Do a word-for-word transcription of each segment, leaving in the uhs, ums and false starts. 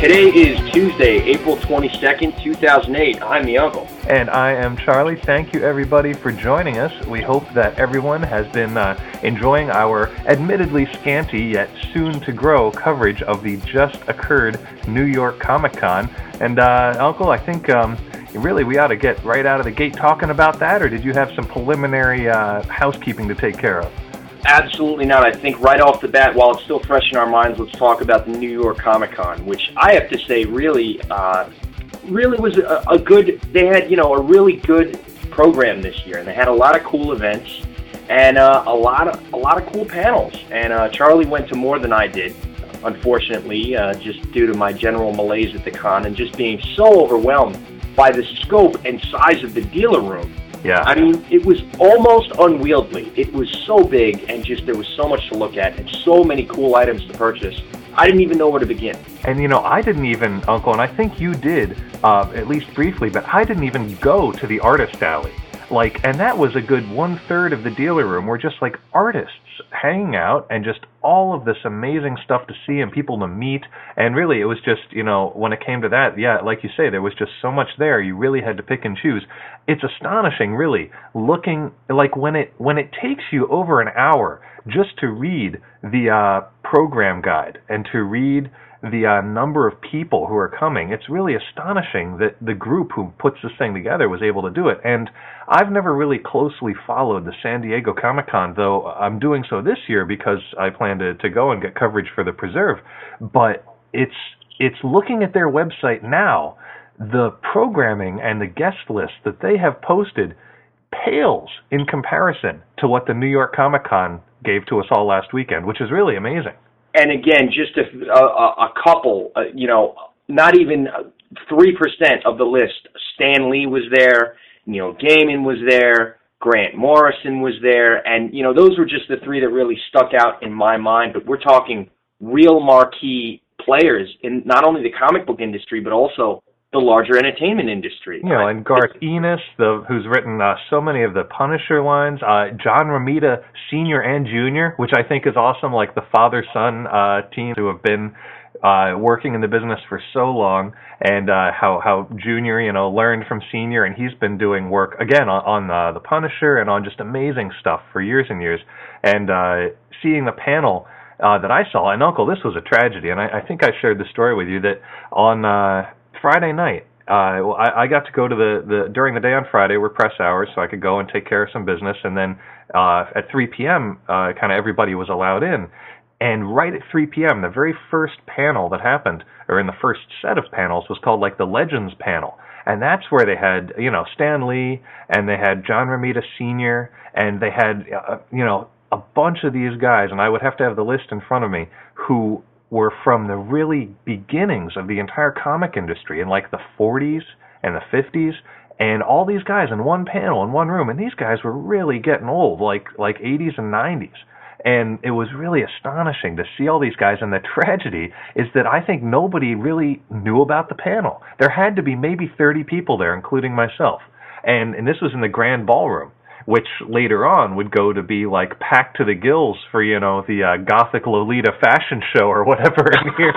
Today is Tuesday, April twenty-second, two thousand eight. I'm the Uncle. And I am Charlie. Thank you, everybody, for joining us. We hope that everyone has been uh, enjoying our admittedly scanty yet soon-to-grow coverage of the just-occurred New York Comic Con. And, uh, Uncle, I think um, really we ought to get right out of the gate talking about that, or did you have some preliminary uh, housekeeping to take care of? Absolutely not. I think right off the bat, while it's still fresh in our minds, let's talk about the New York Comic Con, which I have to say really, uh, really was a, a good, they had, you know, a really good program this year, and they had a lot of cool events and uh, a lot of a lot of cool panels. And uh, Charlie went to more than I did, unfortunately, uh, just due to my general malaise at the con and just being so overwhelmed by the scope and size of the dealer room. Yeah. I mean, it was almost unwieldy. It was so big, and just there was so much to look at and so many cool items to purchase. I didn't even know where to begin. And, you know, I didn't even, Uncle, and I think you did, uh, at least briefly, but I didn't even go to the artist alley. Like, and that was a good one-third of the dealer room were just, like, artists hanging out and just all of this amazing stuff to see and people to meet. And really, it was just, you know, when it came to that, yeah, like you say, there was just so much there. You really had to pick and choose. It's astonishing, really, looking, like, when it when it takes you over an hour just to read the uh, program guide and to read the uh, number of people who are coming. It's really astonishing that the group who puts this thing together was able to do it. And I've never really closely followed the San Diego Comic-Con, though I'm doing so this year because I plan to, to go and get coverage for the Preserve. But it's it's looking at their website now, the programming and the guest list that they have posted pales in comparison to what the New York Comic-Con gave to us all last weekend, which is really amazing. And again, just a, a, a couple, uh, you know, not even three percent of the list. Stan Lee was there, Neil Gaiman was there, Grant Morrison was there, and, you know, those were just the three that really stuck out in my mind. But we're talking real marquee players in not only the comic book industry, but also the larger entertainment industry. You know, and Garth Ennis, the, who's written uh, so many of the Punisher lines, uh, John Romita Senior and Junior, which I think is awesome, like the father-son uh, team who have been uh, working in the business for so long, and uh, how, how Junior, you know, learned from Senior, and he's been doing work, again, on, on uh, the Punisher and on just amazing stuff for years and years. And uh, seeing the panel uh, that I saw, and Uncle, this was a tragedy, and I, I think I shared the story with you, that on Uh, Friday night, uh, well, I, I got to go to the, the, during the day on Friday were press hours, so I could go and take care of some business, and then uh, at three p.m., uh, kind of everybody was allowed in, and right at three p.m., the very first panel that happened, or in the first set of panels, was called, like, the Legends panel, and that's where they had, you know, Stan Lee, and they had John Romita Senior, and they had, uh, you know, a bunch of these guys, and I would have to have the list in front of me, who were from the really beginnings of the entire comic industry in like the forties and the fifties, and all these guys in one panel in one room, and these guys were really getting old, like like eighties and nineties. And it was really astonishing to see all these guys, and the tragedy is that I think nobody really knew about the panel. There had to be maybe thirty people there, including myself. And and this was in the Grand Ballroom, which later on would go to be like packed to the gills for, you know, the uh, Gothic Lolita fashion show or whatever. And here,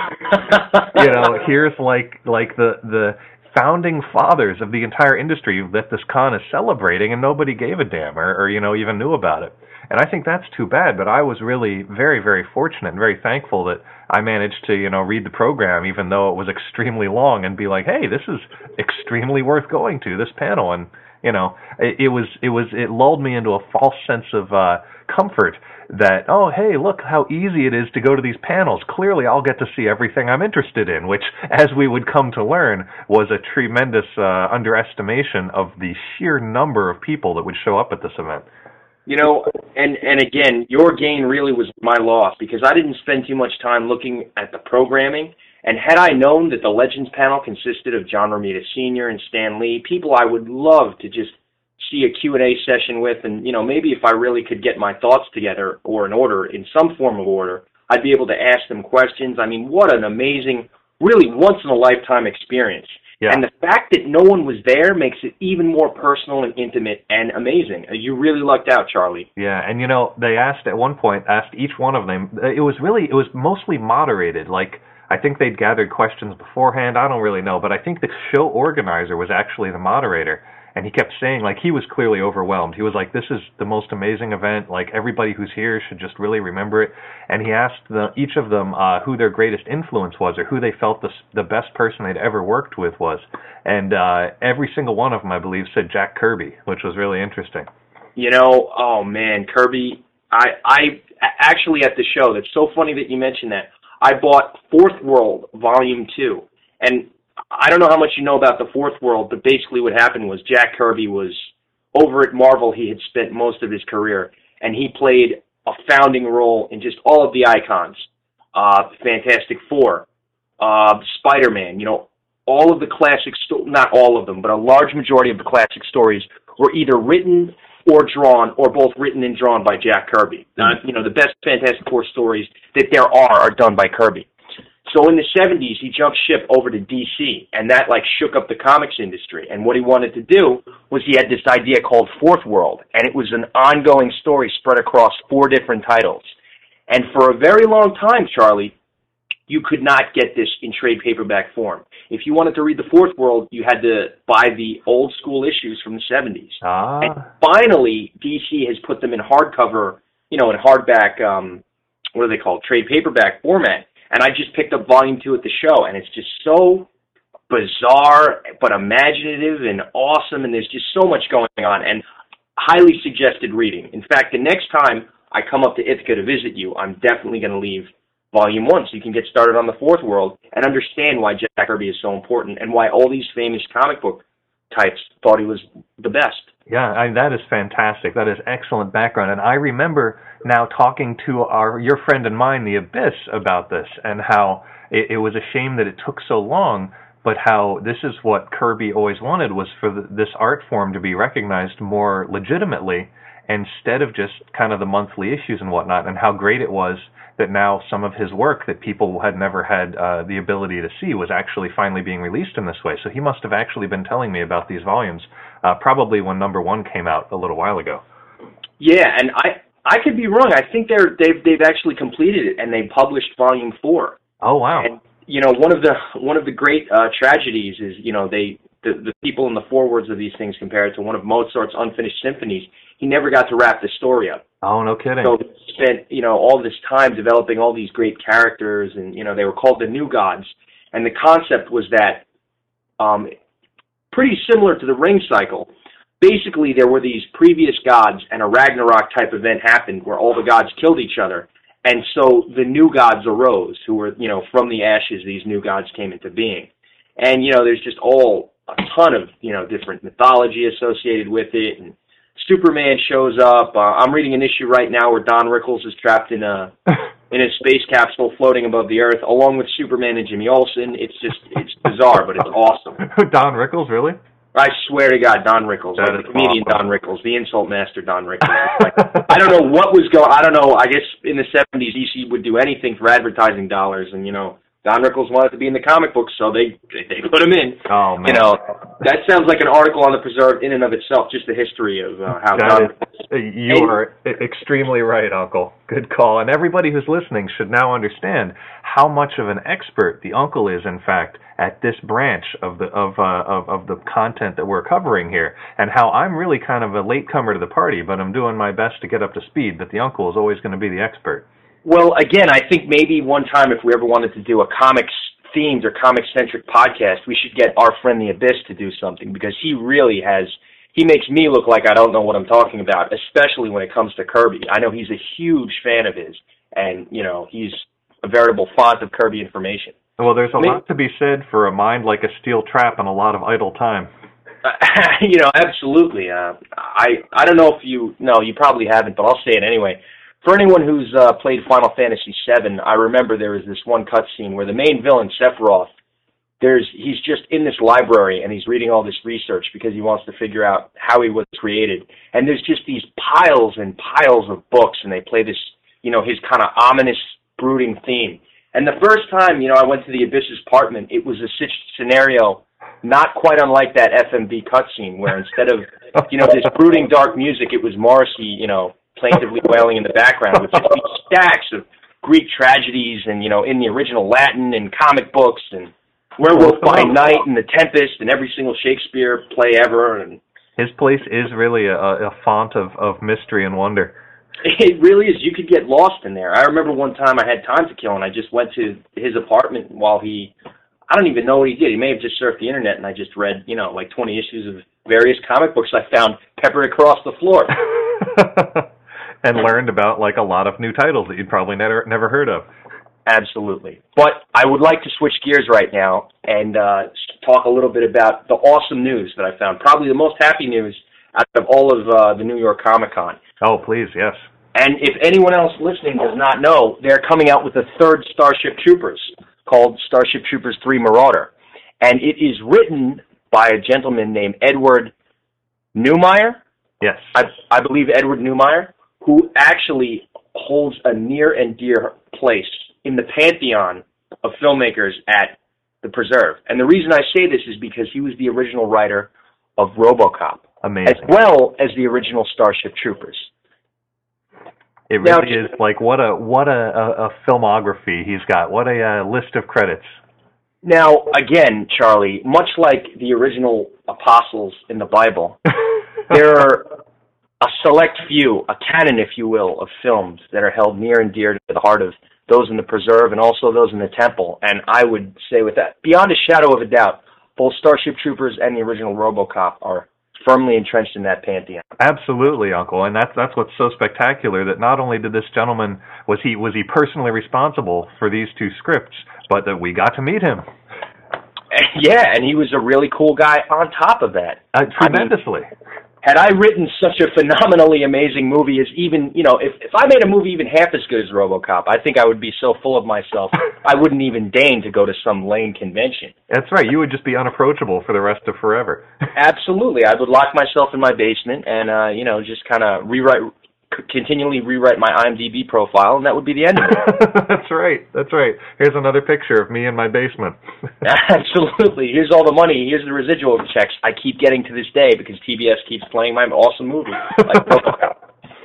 you know, here's like like the the founding fathers of the entire industry that this con is celebrating, and nobody gave a damn or, or you know, even knew about it. And I think that's too bad, but I was really very, very fortunate and very thankful that I managed to, you know, read the program, even though it was extremely long, and be like, hey, this is extremely worth going to, this panel. And you know, it, it was, it was, it lulled me into a false sense of uh, comfort that, oh, hey, look how easy it is to go to these panels. Clearly, I'll get to see everything I'm interested in, which, as we would come to learn, was a tremendous uh, underestimation of the sheer number of people that would show up at this event. You know, and, and again, your gain really was my loss, because I didn't spend too much time looking at the programming. And had I known that the Legends panel consisted of John Romita Senior and Stan Lee, people I would love to just see a Q and A session with, and, you know, maybe if I really could get my thoughts together or in order, in some form of order, I'd be able to ask them questions. I mean, what an amazing, really once-in-a-lifetime experience. Yeah. And the fact that no one was there makes it even more personal and intimate and amazing. You really lucked out, Charlie. Yeah, and you know, they asked at one point, asked each one of them, it was really, it was mostly moderated. Like, I think they'd gathered questions beforehand. I don't really know, but I think the show organizer was actually the moderator. And he kept saying, like, he was clearly overwhelmed. He was like, this is the most amazing event. Like, everybody who's here should just really remember it. And he asked the, each of them uh, who their greatest influence was, or who they felt the, the best person they'd ever worked with was. And uh, every single one of them, I believe, said Jack Kirby, which was really interesting. You know, oh, man, Kirby, I, I actually at the show, that's so funny that you mentioned that. I bought Fourth World, Volume two. And I don't know how much you know about the Fourth World, but basically what happened was Jack Kirby was over at Marvel. He had spent most of his career, and he played a founding role in just all of the icons. Uh, Fantastic Four, uh, Spider-Man, you know, all of the classic, sto- not all of them, but a large majority of the classic stories were either written or drawn, or both written and drawn by Jack Kirby. Uh, you know, the best Fantastic Four stories that there are are done by Kirby. So in the seventies, he jumped ship over to D C, and that, like, shook up the comics industry. And what he wanted to do was he had this idea called Fourth World, and it was an ongoing story spread across four different titles. And for a very long time, Charlie, you could not get this in trade paperback form. If you wanted to read the Fourth World, you had to buy the old school issues from the seventies. Ah. And finally, D C has put them in hardcover, you know, in hardback, um, what are they called, trade paperback format. And I just picked up volume two at the show, and it's just so bizarre but imaginative and awesome, and there's just so much going on, and highly suggested reading. In fact, the next time I come up to Ithaca to visit you, I'm definitely going to leave volume one so you can get started on the Fourth World and understand why Jack Kirby is so important and why all these famous comic book types thought he was the best. Yeah, I, that is fantastic. That is excellent background. And I remember now talking to our your friend and mine, The Abyss, about this, and how it, it was a shame that it took so long, but how this is what Kirby always wanted, was for the, this art form to be recognized more legitimately instead of just kind of the monthly issues and whatnot, and how great it was that now some of his work that people had never had uh, the ability to see was actually finally being released in this way. So he must have actually been telling me about these volumes, uh, probably when number one came out a little while ago. Yeah, and I I could be wrong. I think they're they've they've actually completed it and they published volume four. Oh wow! And you know, one of the one of the great uh, tragedies is, you know, they the the people in the forewords of these things compare it to one of Mozart's unfinished symphonies. He never got to wrap the story up. Oh, no kidding. So they spent, you know, all this time developing all these great characters, and, you know, they were called the New Gods. And the concept was that, um, pretty similar to the Ring cycle, basically there were these previous gods, and a Ragnarok type event happened where all the gods killed each other. And so the new gods arose, who were, you know, from the ashes, these new gods came into being. And, you know, there's just all a ton of, you know, different mythology associated with it, and Superman shows up. Uh, I'm reading an issue right now where Don Rickles is trapped in a in a space capsule floating above the Earth, along with Superman and Jimmy Olsen. It's just, it's bizarre, but it's awesome. Don Rickles, really? I swear to God, Don Rickles, That like is the comedian awesome. Don Rickles, the insult master Don Rickles. Like, I don't know what was going. I don't know. I guess in the seventies, D C would do anything for advertising dollars, and you know, Don Rickles wanted to be in the comic books, so they they put him in. Oh man! You know, that sounds like an article on the Preserved in and of itself, just the history of uh, how That Don. is, you are extremely right, Uncle. Good call. And everybody who's listening should now understand how much of an expert the Uncle is, in fact, at this branch of the of uh, of, of the content that we're covering here, and how I'm really kind of a latecomer to the party, but I'm doing my best to get up to speed. But the Uncle is always going to be the expert. Well, again, I think maybe one time if we ever wanted to do a comics-themed or comic-centric podcast, we should get our friend The Abyss to do something, because he really has, he makes me look like I don't know what I'm talking about, especially when it comes to Kirby. I know he's a huge fan of his, and, you know, he's a veritable font of Kirby information. Well, there's a I mean, lot to be said for a mind like a steel trap and a lot of idle time. you know, absolutely. Uh, I, I don't know if you, no, you probably haven't, but I'll say it anyway. For anyone who's uh, played Final Fantasy seven, I remember there was this one cutscene where the main villain, Sephiroth, there's he's just in this library and he's reading all this research because he wants to figure out how he was created. And there's just these piles and piles of books, and they play this, you know, his kind of ominous, brooding theme. And the first time, you know, I went to the Abyss's apartment, it was a scenario not quite unlike that F M V cutscene, where instead of, you know, this brooding, dark music, it was Morrissey, you know, plaintively wailing in the background with just these stacks of Greek tragedies and, you know, in the original Latin and comic books and Werewolf by Night and The Tempest and every single Shakespeare play ever. And his place is really a, a font of, of mystery and wonder. It really is. You could get lost in there. I remember one time I had time to kill, and I just went to his apartment while he, I don't even know what he did. He may have just surfed the internet, and I just read, you know, like twenty issues of various comic books I found peppered across the floor. And learned about, like, a lot of new titles that you'd probably never never heard of. Absolutely. But I would like to switch gears right now and uh, talk a little bit about the awesome news that I found. Probably the most happy news out of all of uh, the New York Comic Con. Oh, please, yes. And if anyone else listening does not know, they're coming out with a third Starship Troopers called Starship Troopers three Marauder. And it is written by a gentleman named Edward Neumeier. Yes. I, I believe Edward Neumeier, who actually holds a near and dear place in the pantheon of filmmakers at the Preserve. And the reason I say this is because he was the original writer of RoboCop. Amazing. As well as the original Starship Troopers. It really now, is like what a what a, a, a filmography he's got. What a uh, list of credits. Now, again, Charlie, much like the original apostles in the Bible, there are a select few, a canon, if you will, of films that are held near and dear to the heart of those in the Preserve and also those in the Temple. And I would say with that, beyond a shadow of a doubt, both Starship Troopers and the original RoboCop are firmly entrenched in that pantheon. Absolutely, Uncle, and that's that's what's so spectacular. That not only did this gentleman was he was he personally responsible for these two scripts, but that we got to meet him. Yeah, and he was a really cool guy on top of that. Uh, tremendously. I mean, had I written such a phenomenally amazing movie as even, you know, if, if I made a movie even half as good as RoboCop, I think I would be so full of myself, I wouldn't even deign to go to some lame convention. That's right. You would just be unapproachable for the rest of forever. Absolutely. I would lock myself in my basement and, uh, you know, just kind of rewrite, continually rewrite my IMDb profile, and that would be the end of it. That's right. That's right. Here's another picture of me in my basement. Absolutely. Here's all the money. Here's the residual checks I keep getting to this day because T B S keeps playing my awesome movie, like RoboCop.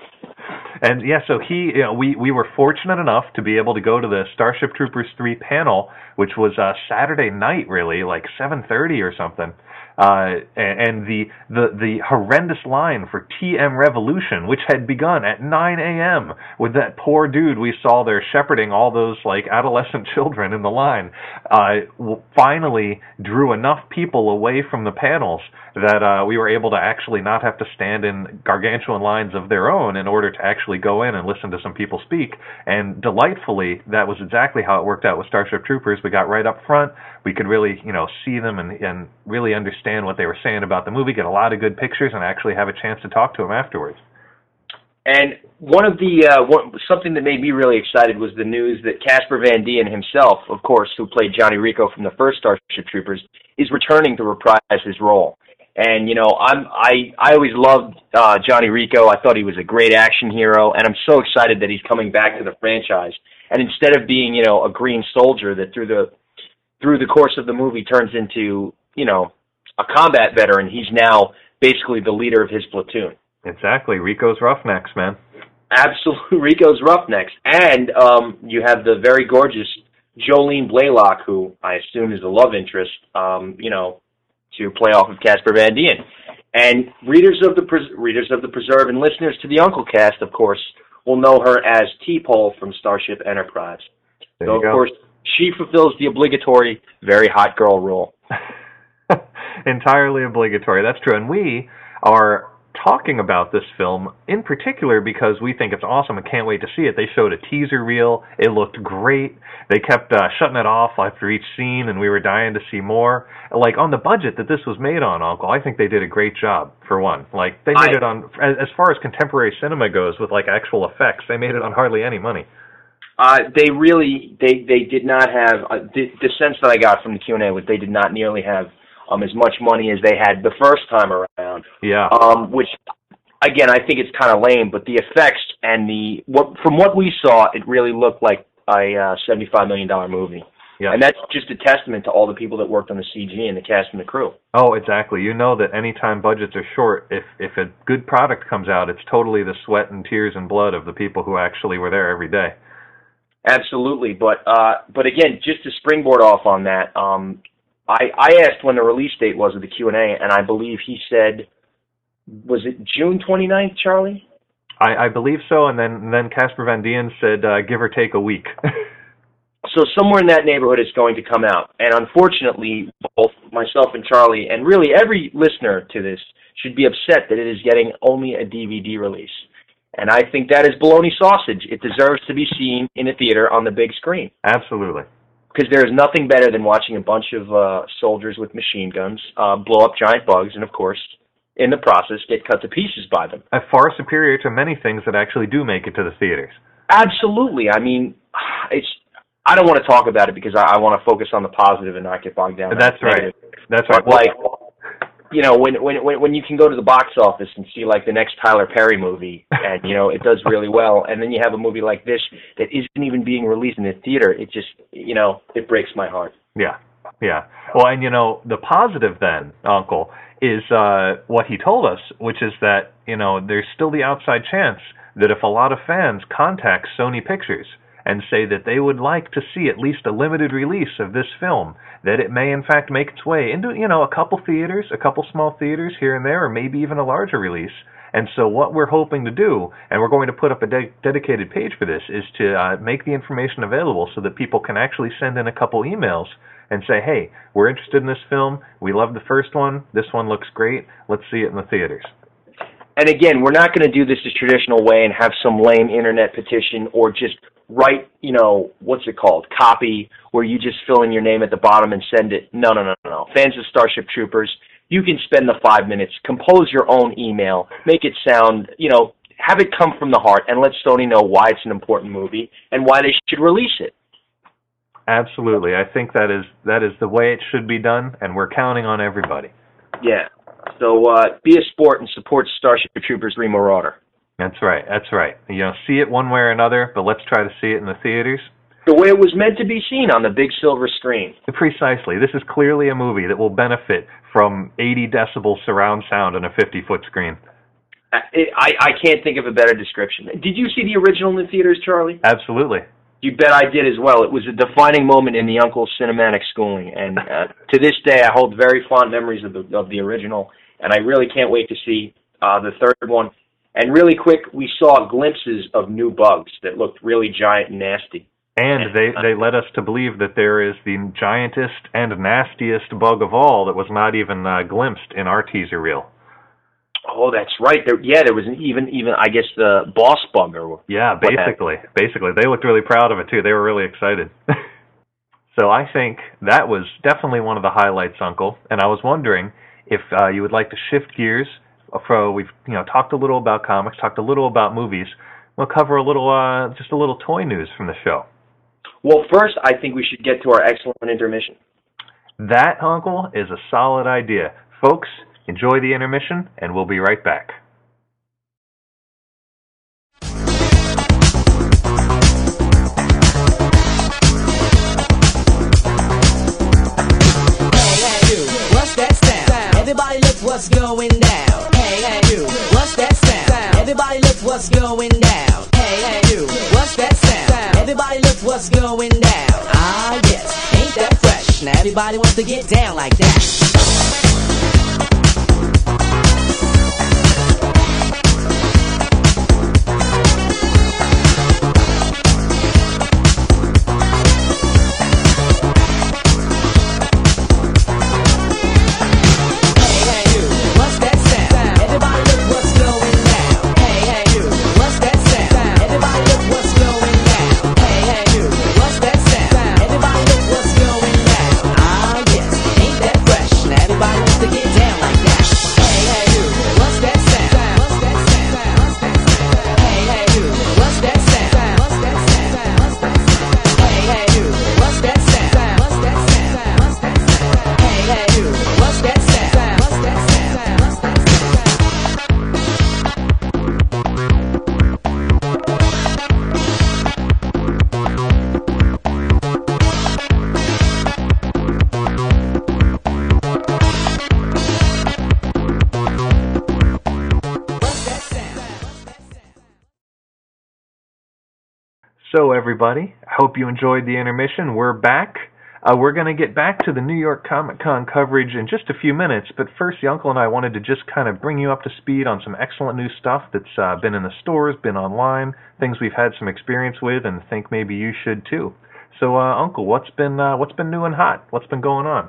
And yeah, so he, you know, we, we were fortunate enough to be able to go to the Starship Troopers three panel, which was uh, Saturday night, really, like seven thirty or something. Uh, and the, the the horrendous line for T M Revolution, which had begun at nine a.m. with that poor dude we saw there shepherding all those like adolescent children in the line, uh, finally drew enough people away from the panels that uh, we were able to actually not have to stand in gargantuan lines of their own in order to actually go in and listen to some people speak. And delightfully, that was exactly how it worked out with Starship Troopers. We got right up front. We could really, you know, see them and, and really understand what they were saying about the movie, get a lot of good pictures, and actually have a chance to talk to them afterwards. And one of the uh, one, something that made me really excited was the news that Casper Van Dien himself, of course, who played Johnny Rico from the first Starship Troopers, is returning to reprise his role. And you know, I'm I I always loved uh, Johnny Rico. I thought he was a great action hero, and I'm so excited that he's coming back to the franchise. And instead of being, you know, a green soldier that through the through the course of the movie turns into, you know, a combat veteran, he's now basically the leader of his platoon. Exactly. Rico's Roughnecks, man. Absolutely. Rico's Roughnecks. And um, you have the very gorgeous Jolene Blaylock, who I assume is a love interest, um, you know, to play off of Casper Van Dien. And readers of the Pres- readers of the Preserve and listeners to the Uncle Cast, of course, will know her as T-Pole from Starship Enterprise. There so, you of go. course, she fulfills the obligatory very hot girl role. Entirely obligatory. That's true. And we are talking about this film in particular because we think it's awesome and can't wait to see it. They showed a teaser reel. It looked great. They kept uh, shutting it off after each scene, and we were dying to see more. Like, on the budget that this was made on, Uncle, I think they did a great job, for one. Like, they made I, it on, as, as far as contemporary cinema goes with, like, actual effects, they made it on hardly any money. Uh, they really, they, they did not have, uh, the, the sense that I got from the Q and A was they did not nearly have um, as much money as they had the first time around. Yeah. Um, which, again, I think it's kind of lame, but the effects and the, what from what we saw, it really looked like a uh, seventy-five million dollars movie. Yeah. And that's just a testament to all the people that worked on the C G and the cast and the crew. Oh, exactly. You know that anytime budgets are short, if if a good product comes out, it's totally the sweat and tears and blood of the people who actually were there every day. Absolutely, but uh, but again, just to springboard off on that, um, I I asked when the release date was of the Q and A, and I believe he said, was it June twenty-ninth, Charlie? I, I believe so, and then and then Casper Van Dien said uh, give or take a week. So somewhere in that neighborhood it's going to come out, and unfortunately, both myself and Charlie, and really every listener to this, should be upset that it is getting only a D V D release. And I think that is bologna sausage. It deserves to be seen in a theater on the big screen. Absolutely. Because there is nothing better than watching a bunch of uh, soldiers with machine guns uh, blow up giant bugs, and of course, in the process, get cut to pieces by them. Uh, far superior to many things that actually do make it to the theaters. Absolutely. I mean, it's. I don't want to talk about it because I, I want to focus on the positive and not get bogged down. That's right. That's right. But like, you know, when when when you can go to the box office and see like the next Tyler Perry movie, and you know it does really well, and then you have a movie like this that isn't even being released in the theater, it just, you know, it breaks my heart. Yeah, yeah. Well, and you know, the positive then, Uncle, is uh, what he told us, which is that, you know, there's still the outside chance that if a lot of fans contact Sony Pictures and say that they would like to see at least a limited release of this film, that it may in fact make its way into, you know, a couple theaters, a couple small theaters here and there, or maybe even a larger release. And so what we're hoping to do, and we're going to put up a de- dedicated page for this, is to uh, make the information available so that people can actually send in a couple emails and say, hey, we're interested in this film, we love the first one, this one looks great, let's see it in the theaters. And again, we're not going to do this the traditional way and have some lame internet petition or just write, you know, what's it called, copy, where you just fill in your name at the bottom and send it. No, no, no, no, no. Fans of Starship Troopers, you can spend the five minutes, compose your own email, make it sound, you know, have it come from the heart, and let Sony know why it's an important movie and why they should release it. Absolutely. I think that is that is the way it should be done, and we're counting on everybody. Yeah. So uh, be a sport and support Starship Troopers three Marauder. That's right, that's right. You know, see it one way or another, but let's try to see it in the theaters. The way it was meant to be seen on the big silver screen. Precisely. This is clearly a movie that will benefit from eighty decibel surround sound on a fifty-foot screen. I, I, I can't think of a better description. Did you see the original in the theaters, Charlie? Absolutely. You bet I did as well. It was a defining moment in the Uncle's cinematic schooling, and uh, to this day I hold very fond memories of the of the original, and I really can't wait to see uh, the third one. And really quick, we saw glimpses of new bugs that looked really giant and nasty. And they, they led us to believe that there is the giantest and nastiest bug of all that was not even uh, glimpsed in our teaser reel. Oh, that's right. There, yeah, there was an even, even I guess, the boss bug. Or yeah, basically. Basically. They looked really proud of it, too. They were really excited. So I think that was definitely one of the highlights, Uncle. And I was wondering if uh, you would like to shift gears. For, we've you know talked a little about comics, talked a little about movies. We'll cover a little, uh, just a little toy news from the show. Well, first, I think we should get to our excellent intermission. That, Uncle, is a solid idea. Folks, enjoy the intermission, and we'll be right back. Hey, hey, you, what's that sound? Everybody look what's going down. Hey, hey, you, what's that sound? Everybody look what's going down. Hey, hey, you, what's that sound? Everybody look what's going down. Ah, yes, ain't that fresh? Now everybody wants to get down like that. Everybody So, everybody, I hope you enjoyed the intermission. We're back. Uh, we're going to get back to the New York Comic Con coverage in just a few minutes, but first, the Uncle and I wanted to just kind of bring you up to speed on some excellent new stuff that's uh, been in the stores, been online, things we've had some experience with, and think maybe you should too. So, uh, Uncle, what's been uh, what's been new and hot? What's been going on?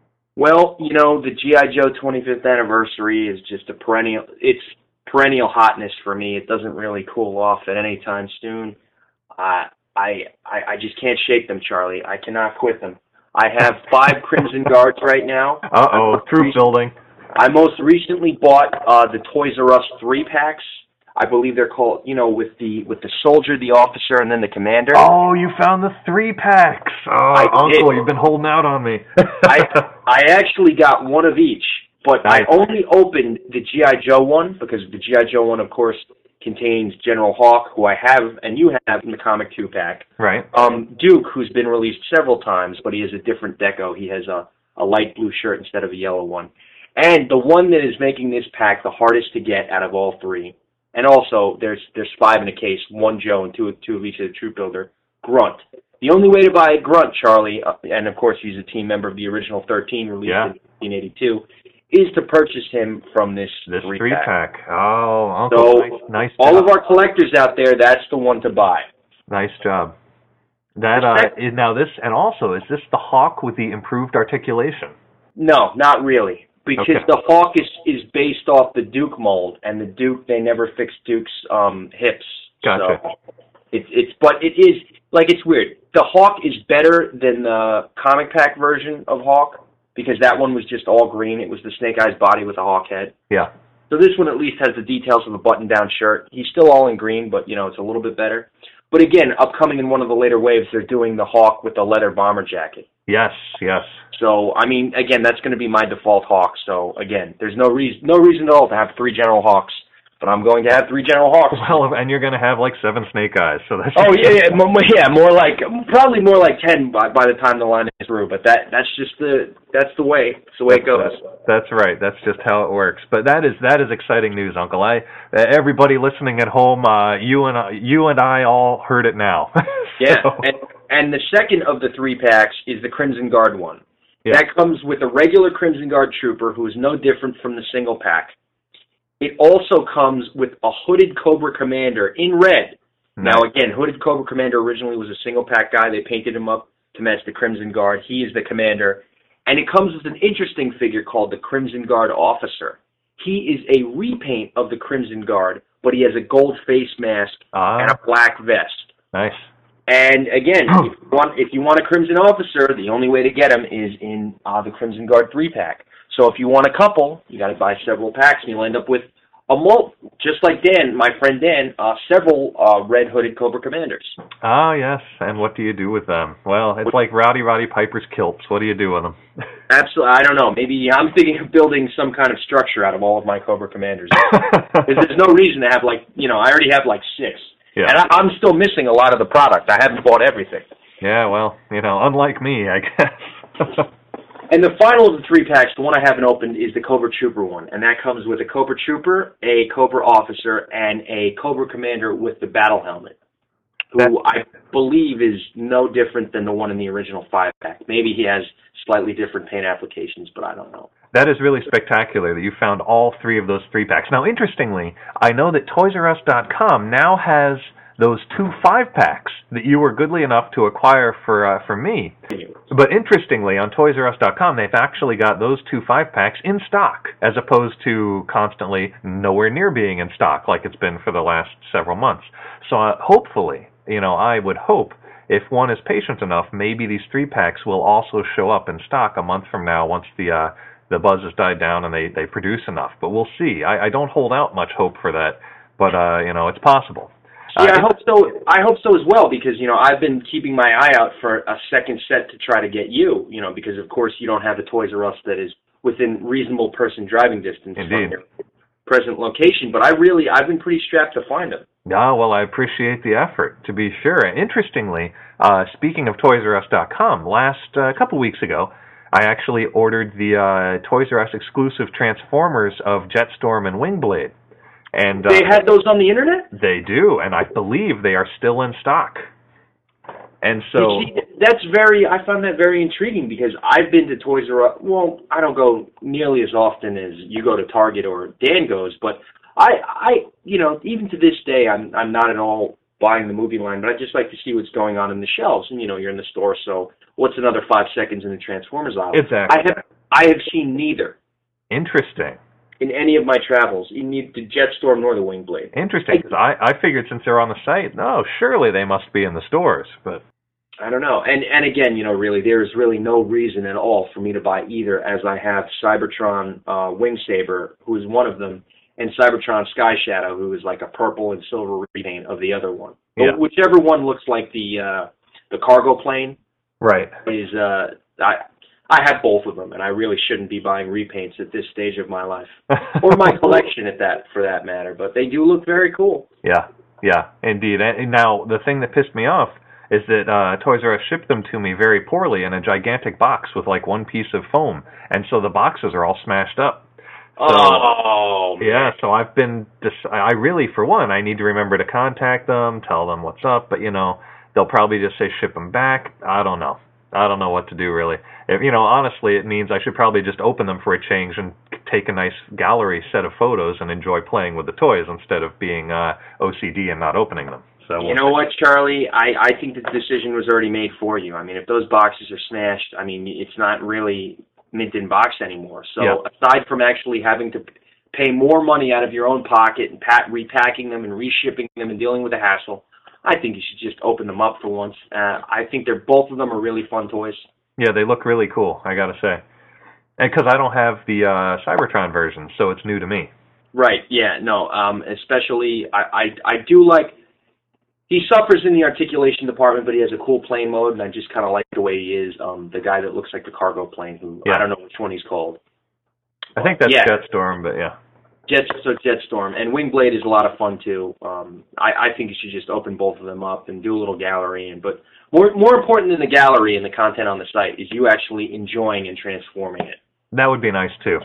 Well, you know, the G I. Joe twenty-fifth anniversary is just a perennial. It's perennial hotness for me. It doesn't really cool off at any time soon. Uh, I, I I just can't shake them, Charlie. I cannot quit them. I have five Crimson Guards right now. Uh-oh, troop building. I most recently bought uh, the Toys R Us three packs. I believe they're called, you know, with the with the soldier, the officer, and then the commander. Oh, you found the three packs. Oh, I Uncle, did. You've been holding out on me. I I actually got one of each, but nice. I only opened the G I. Joe one because the G I. Joe one, of course, contains General Hawk, who I have and you have in the comic two pack. Right. Um, Duke, who's been released several times, but he has a different deco. He has a, a light blue shirt instead of a yellow one. And the one that is making this pack the hardest to get out of all three, and also there's there's five in a case, one Joe and two, two of each of the Troop Builder, Grunt. The only way to buy a Grunt, Charlie, uh, and of course he's a team member of the original thirteen released yeah. in nineteen eighty-two, is to purchase him from this, this three, three pack. pack. Oh, Uncle, so nice, nice all job. of our collectors out there, that's the one to buy. Nice job. That uh, is now this, and also, is this the Hawk with the improved articulation? No, not really, because okay. the Hawk is is based off the Duke mold, and the Duke, they never fixed Duke's um, hips. Gotcha. So it's it's, but it is like it's weird. The Hawk is better than the comic pack version of Hawk because that one was just all green. It was the Snake Eyes body with a Hawk head. Yeah. So this one at least has the details of a button-down shirt. He's still all in green, but you know it's a little bit better. But again, upcoming in one of the later waves, they're doing the Hawk with the leather bomber jacket. Yes, yes. So, I mean, again, that's going to be my default Hawk. So, again, there's no reason no reason at all to have three General Hawks, but I'm going to have three General Hawks. Well, and you're going to have like seven Snake Eyes, so that's oh yeah, yeah, more, yeah, more like probably more like ten by, by the time the line is through. But that that's just the that's the way it's the way it goes. That's, that's right. That's just how it works. But that is that is exciting news, Uncle. I uh, everybody listening at home, uh, you and uh, you and I all heard it now. Yeah, so. and and the second of the three packs is the Crimson Guard one. Yeah. That comes with a regular Crimson Guard trooper who is no different from the single pack. It also comes with a hooded Cobra Commander in red. Nice. Now, again, hooded Cobra Commander originally was a single pack guy. They painted him up to match the Crimson Guard. He is the commander. And it comes with an interesting figure called the Crimson Guard Officer. He is a repaint of the Crimson Guard, but he has a gold face mask ah. and a black vest. Nice. And again, if you want if you want a Crimson Officer, the only way to get him is in uh, the Crimson Guard three pack. So if you want a couple, you got to buy several packs, and you'll end up with a mul just like Dan, my friend Dan, uh, several uh, red hooded Cobra Commanders. Ah, yes. And what do you do with them? Well, it's like Rowdy Roddy Piper's kilts. What do you do with them? Absolutely, I don't know. Maybe I'm thinking of building some kind of structure out of all of my Cobra Commanders. There's no reason to have like you know I already have like six. Yeah. And I, I'm still missing a lot of the product. I haven't bought everything. Yeah, well, you know, unlike me, I guess. And the final of the three packs, the one I haven't opened, is the Cobra Trooper one. And that comes with a Cobra Trooper, a Cobra Officer, and a Cobra Commander with the battle helmet, who that, I believe is no different than the one in the original five pack. Maybe he has slightly different paint applications, but I don't know. That is really spectacular that you found all three of those three packs. Now, interestingly, I know that Toys R Us dot com now has those two five packs that you were goodly enough to acquire for uh, for me. But interestingly, on Toys R Us dot com, they've actually got those two five packs in stock, as opposed to constantly nowhere near being in stock like it's been for the last several months. So uh, hopefully, you know, I would hope if one is patient enough, maybe these three packs will also show up in stock a month from now once the uh, the buzz has died down and they, they produce enough. But we'll see. I, I don't hold out much hope for that, but uh, you know, it's possible. Yeah, uh, I hope so. I hope so as well, because you know I've been keeping my eye out for a second set to try to get you. You know, because of course you don't have a Toys R Us that is within reasonable person driving distance Indeed. from your present location. But I really, I've been pretty strapped to find them. Ah, well, I appreciate the effort, to be sure. Interestingly, uh, speaking of Toys R Us dot com, last uh, couple weeks ago, I actually ordered the uh, Toys R Us exclusive Transformers of Jetstorm and Wingblade. And uh, they had those on the internet? They do, and I believe they are still in stock. And so See, that's very, I found that very intriguing because I've been to Toys R Us. Well, I don't go nearly as often as you go to Target or Dan goes, but I, I, you know, even to this day, I'm, I'm not at all buying the movie line, but I just like to see what's going on in the shelves. And you know, you're in the store, so what's another five seconds in the Transformers aisle? Exactly. I have, I have seen neither. Interesting. In any of my travels, neither the Jetstorm nor the Wingblade. Interesting, because I, I figured since they're on the site, no, surely they must be in the stores, but I don't know. And and again, you know, really, there's really no reason at all for me to buy either, as I have Cybertron uh, Wingsaber, who is one of them, and Cybertron Sky Shadow, who is like a purple and silver repaint of the other one. Yeah. But whichever one looks like the uh, the cargo plane, right, is uh, I I have both of them, and I really shouldn't be buying repaints at this stage of my life, or my collection at that, for that matter. But they do look very cool. Yeah, yeah, indeed. And now the thing that pissed me off is that uh, Toys R Us shipped them to me very poorly in a gigantic box with like one piece of foam, and so the boxes are all smashed up. So, oh, man. Yeah, so I've been, dis- I really, for one, I need to remember to contact them, tell them what's up, but, you know, they'll probably just say ship them back. I don't know. I don't know what to do, really. If, you know, honestly, it means I should probably just open them for a change and take a nice gallery set of photos and enjoy playing with the toys instead of being uh, O C D and not opening them. So you know what, Charlie? I, I think the decision was already made for you. I mean, if those boxes are smashed, I mean, it's not really mint in box anymore. So yeah. aside from actually having to pay more money out of your own pocket and pat, repacking them and reshipping them and dealing with the hassle, I think you should just open them up for once. Uh, I think they're both of them are really fun toys. Yeah, they look really cool, I gotta say. And because I don't have the uh, Cybertron version, so it's new to me. Right, yeah, no, um, especially, I, I, I do like, he suffers in the articulation department, but he has a cool plane mode, and I just kind of like the way he is. Um, the guy that looks like the cargo plane, who yeah. I don't know which one he's called. I think that's yeah. Jetstorm, but yeah. Jet, so Jetstorm. And Wingblade is a lot of fun, too. Um, I, I think you should just open both of them up and do a little gallery. And But more more important than the gallery and the content on the site is you actually enjoying and transforming it. That would be nice, too.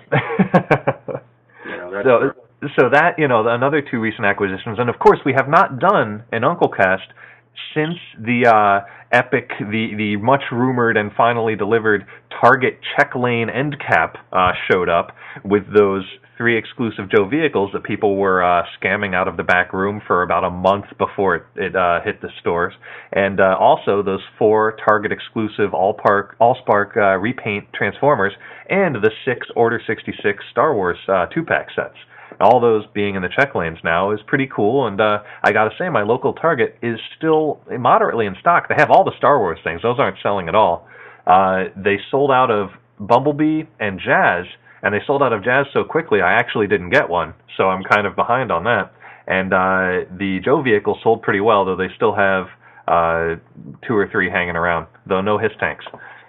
you know, that's so, so that, you know, another two recent acquisitions. And, of course, we have not done an UncleCast since the uh, epic, the, the much-rumored and finally delivered Target check lane end cap uh, showed up with those three exclusive Joe vehicles that people were uh, scamming out of the back room for about a month before it, it uh, hit the stores. And uh, also those four Target exclusive All-Park, All-Spark uh, repaint Transformers and the six Order sixty-six Star Wars uh, two-pack sets. All those being in the check lanes now is pretty cool, and uh, I gotta say, my local Target is still moderately in stock. They have all the Star Wars things; those aren't selling at all. Uh, they sold out of Bumblebee and Jazz, and they sold out of Jazz so quickly I actually didn't get one, so I'm kind of behind on that. And uh, the Joe vehicle sold pretty well, though they still have uh, two or three hanging around, though no Hiss tanks.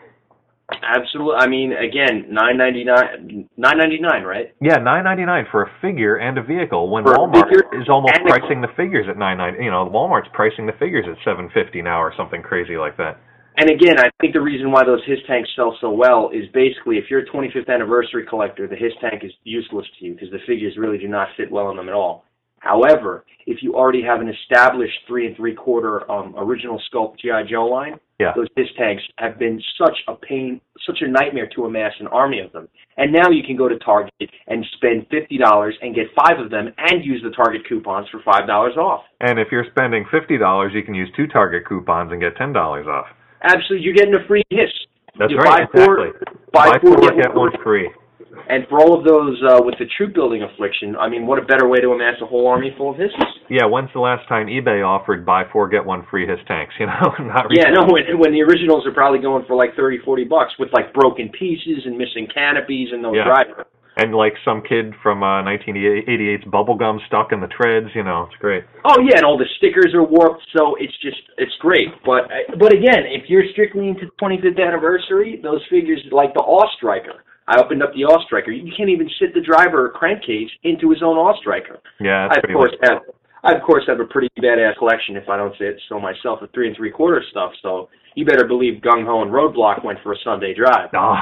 Absolutely. I mean, again, nine ninety-nine, nine ninety-nine, right? Yeah, nine ninety-nine for a figure and a vehicle. When for Walmart is almost and pricing the figures at nine ninety. You know, Walmart's pricing the figures at seven fifty now or something crazy like that. And again, I think the reason why those Hiss tanks sell so well is basically if you're a twenty-fifth anniversary collector, the Hiss tank is useless to you because the figures really do not fit well on them at all. However, if you already have an established three and three quarter um, original sculpt G I. Joe line, yeah. those Hiss tanks have been such a pain, such a nightmare to amass an army of them. And now you can go to Target and spend fifty dollars and get five of them and use the Target coupons for five dollars off. And if you're spending fifty dollars, you can use two Target coupons and get ten dollars off. Absolutely. You're getting a free Hiss. That's you right, buy four, exactly. Buy, buy four, four, get, get one free. And for all of those uh, with the troop building affliction, I mean, what a better way to amass a whole army full of Hisses. Yeah, when's the last time eBay offered buy four, get one free Hiss tanks? You know, not Yeah, no, when, when the originals are probably going for like thirty, forty bucks with like broken pieces and missing canopies and no yeah. driver. And like some kid from uh, nineteen eighty-eight's bubblegum stuck in the treads, you know, it's great. Oh, yeah, and all the stickers are warped, so it's just, it's great. But but again, if you're strictly into twenty-fifth anniversary, those figures, like the Awe-Striker, I opened up the Awe-Striker. You can't even sit the driver or crankcase into his own Awe-Striker. Yeah, that's I, of pretty course, much. have, I, of course, have a pretty badass collection, if I don't say it so myself, of three and three-quarter stuff, so you better believe Gung Ho and Roadblock went for a Sunday drive. Oh,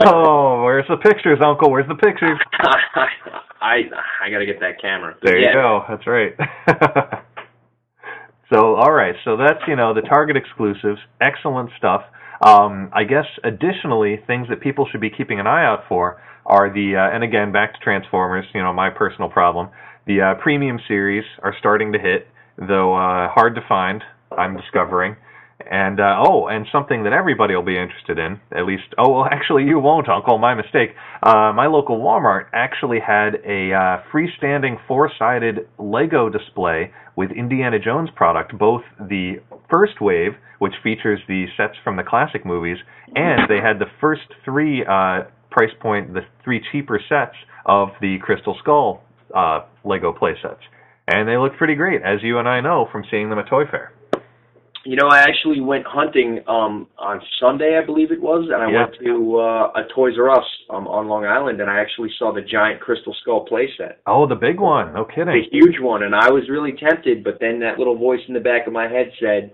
oh where's the pictures, Uncle? Where's the pictures? I I got to get that camera. There yeah. you go. That's right. So, all right. So that's, you know, the Target exclusives. Excellent stuff. Um, I guess additionally, things that people should be keeping an eye out for are the, uh, and again, back to Transformers, you know, my personal problem. The uh, premium series are starting to hit, though uh, hard to find, I'm discovering. And, uh, oh, and something that everybody will be interested in, at least, oh, well, actually you won't, Uncle, my mistake. Uh, my local Walmart actually had a uh, freestanding four-sided Lego display with Indiana Jones product, both the first wave, which features the sets from the classic movies, and they had the first three uh, price point, the three cheaper sets of the Crystal Skull uh, Lego playsets. And they look pretty great, as you and I know from seeing them at Toy Fair. You know, I actually went hunting um, on Sunday, I believe it was, and I yeah. went to uh, a Toys R Us um, on Long Island, and I actually saw the giant Crystal Skull playset. Oh, the big one. No kidding. The huge one, and I was really tempted, but then that little voice in the back of my head said,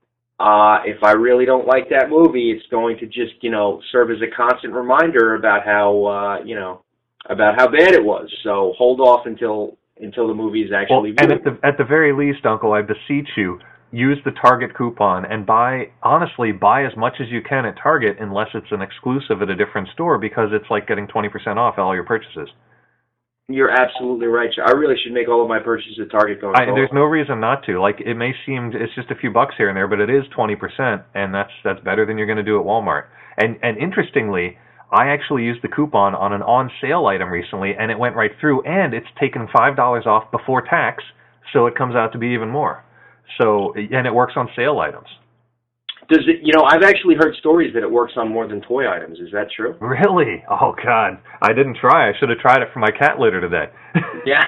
uh, if I really don't like that movie, it's going to just, you know, serve as a constant reminder about how, uh, you know, about how bad it was. So hold off until until the movie is actually well, viewed. And at the, at the very least, Uncle, I beseech you, use the Target coupon and buy, honestly, buy as much as you can at Target unless it's an exclusive at a different store, because it's like getting twenty percent off all your purchases. You're absolutely right. I really should make all of my purchases at Target going I, forward. There's no reason not to. Like, it may seem it's just a few bucks here and there, but it is twenty percent, and that's that's better than you're going to do at Walmart. And and interestingly, I actually used the coupon on an on-sale item recently, and it went right through, and it's taken five dollars off before tax, so it comes out to be even more. So, and it works on sale items. Does it, you know, I've actually heard stories that it works on more than toy items. Is that true? Really? Oh, God. I didn't try. I should have tried it for my cat litter today. Yeah.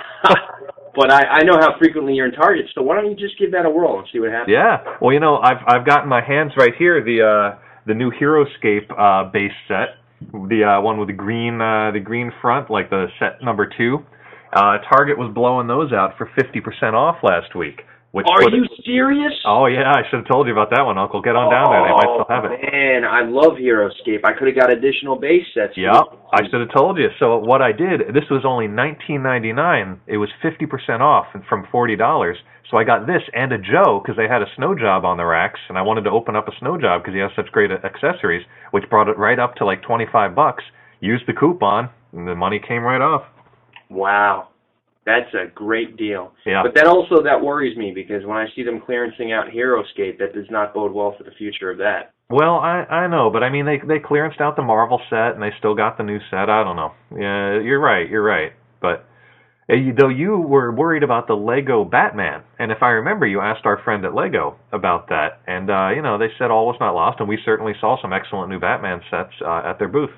But I, I know how frequently you're in Target, so why don't you just give that a whirl and see what happens? Yeah. Well, you know, I've I've gotten my hands right here, the uh, the new Heroescape uh, base set, the uh, one with the green uh, the green front, like the set number two. Uh, Target was blowing those out for fifty percent off last week. Which Are you it, serious? Oh, yeah, I should have told you about that one, Uncle. Get on down there. They might still have it. Man, I love Heroescape. I could have got additional base sets. Yep, I should have told you. So what I did, this was only nineteen ninety-nine. It was fifty percent off from forty dollars. So I got this and a Joe because they had a snow job on the racks, and I wanted to open up a snow job because he has such great accessories, which brought it right up to like twenty-five bucks. Used the coupon, and the money came right off. Wow. That's a great deal. Yeah. But that also, that worries me, because when I see them clearancing out Heroescape, that does not bode well for the future of that. Well, I I know, but I mean, they they clearanced out the Marvel set, and they still got the new set. I don't know. Yeah, you're right, you're right. But uh, you, though you were worried about the Lego Batman, and if I remember, you asked our friend at Lego about that, and, uh, you know, they said all was not lost, and we certainly saw some excellent new Batman sets uh, at their booth.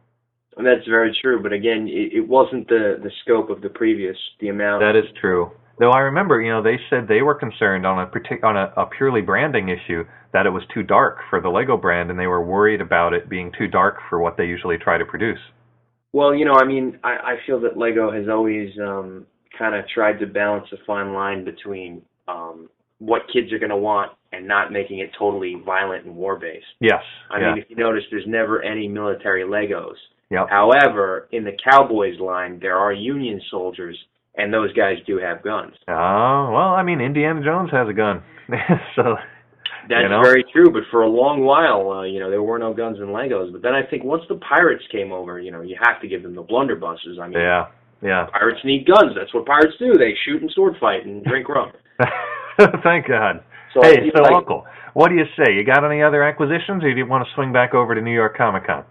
And that's very true, but again, it, it wasn't the, the scope of the previous, the amount. That is true. Though I remember, you know, they said they were concerned on a partic- on a, a purely branding issue that it was too dark for the Lego brand, and they were worried about it being too dark for what they usually try to produce. Well, you know, I mean, I, I feel that Lego has always um, kind of tried to balance a fine line between um, what kids are going to want and not making it totally violent and war-based. Yes. I yeah. mean, if you notice, there's never any military Legos. Yep. However, in the Cowboys line, there are Union soldiers, and those guys do have guns. Oh, uh, well, I mean, Indiana Jones has a gun. so That's you know? very true, but for a long while, uh, you know, there were no guns in Legos. But then I think once the pirates came over, you know, you have to give them the blunderbusses. I mean, yeah, yeah. Pirates need guns. That's what pirates do. They shoot and sword fight and drink rum. Thank God. So hey, so like, Uncle, what do you say? You got any other acquisitions, or do you want to swing back over to New York Comic Con?